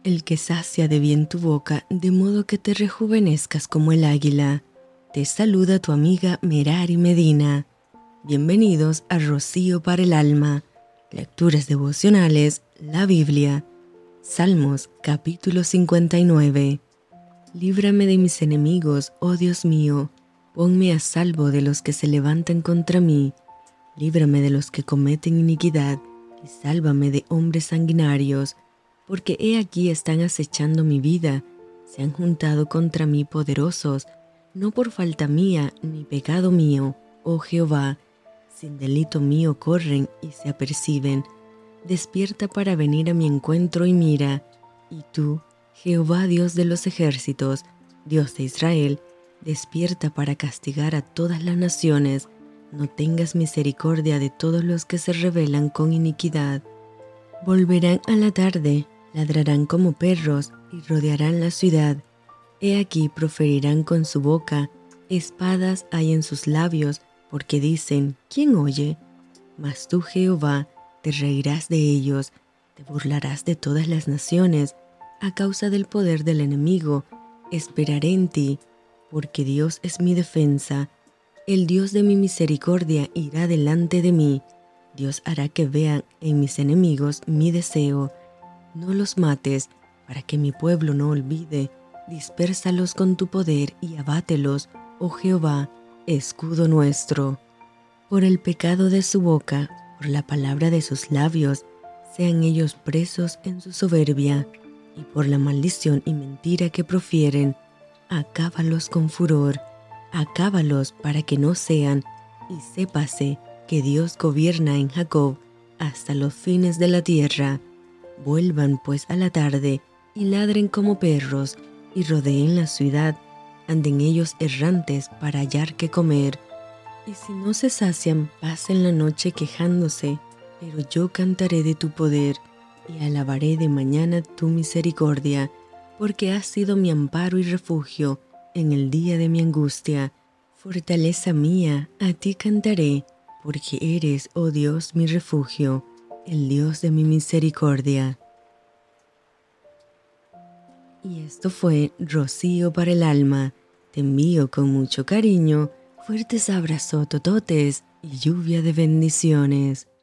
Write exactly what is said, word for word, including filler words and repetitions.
el que sacia de bien tu boca, de modo que te rejuvenezcas como el águila. Te saluda tu amiga Merari Medina. Bienvenidos a Rocío para el Alma, Lecturas Devocionales, la Biblia. Salmos capítulo cincuenta y nueve. Líbrame de mis enemigos, oh Dios mío, ponme a salvo de los que se levantan contra mí. Líbrame de los que cometen iniquidad y sálvame de hombres sanguinarios, porque he aquí están acechando mi vida, se han juntado contra mí poderosos, no por falta mía ni pecado mío, oh Jehová, sin delito mío corren y se aperciben. Despierta para venir a mi encuentro y mira, y tú, Jehová Dios de los ejércitos, Dios de Israel, despierta para castigar a todas las naciones. No tengas misericordia de todos los que se rebelan con iniquidad. Volverán a la tarde, ladrarán como perros y rodearán la ciudad. He aquí proferirán con su boca, espadas hay en sus labios, porque dicen, ¿quién oye? Mas tú, Jehová, te reirás de ellos, te burlarás de todas las naciones, a causa del poder del enemigo. Esperaré en ti, porque Dios es mi defensa. El Dios de mi misericordia irá delante de mí. Dios hará que vean en mis enemigos mi deseo. No los mates, para que mi pueblo no olvide. Dispérsalos con tu poder y abátelos, oh Jehová, escudo nuestro. Por el pecado de su boca, por la palabra de sus labios, sean ellos presos en su soberbia, y por la maldición y mentira que profieren, acábalos con furor. Acábalos para que no sean, y sépase que Dios gobierna en Jacob hasta los fines de la tierra. Vuelvan pues a la tarde y ladren como perros, y rodeen la ciudad, anden ellos errantes para hallar qué comer. Y si no se sacian, pasen la noche quejándose, pero yo cantaré de tu poder, y alabaré de mañana tu misericordia, porque has sido mi amparo y refugio en el día de mi angustia. Fortaleza mía, a ti cantaré, porque eres, oh Dios, mi refugio, el Dios de mi misericordia. Y esto fue Rocío para el Alma. Te envío con mucho cariño, fuertes abrazos tototes y lluvia de bendiciones.